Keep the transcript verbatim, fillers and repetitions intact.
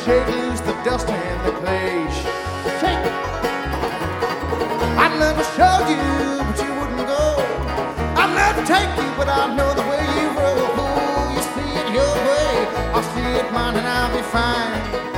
shake loose the dust and the clay. Shake. I'd love to show you, but you wouldn't go. I'd love to take you, but I know the way you roll. You see it your way, I'll see it mine, and I'll be fine.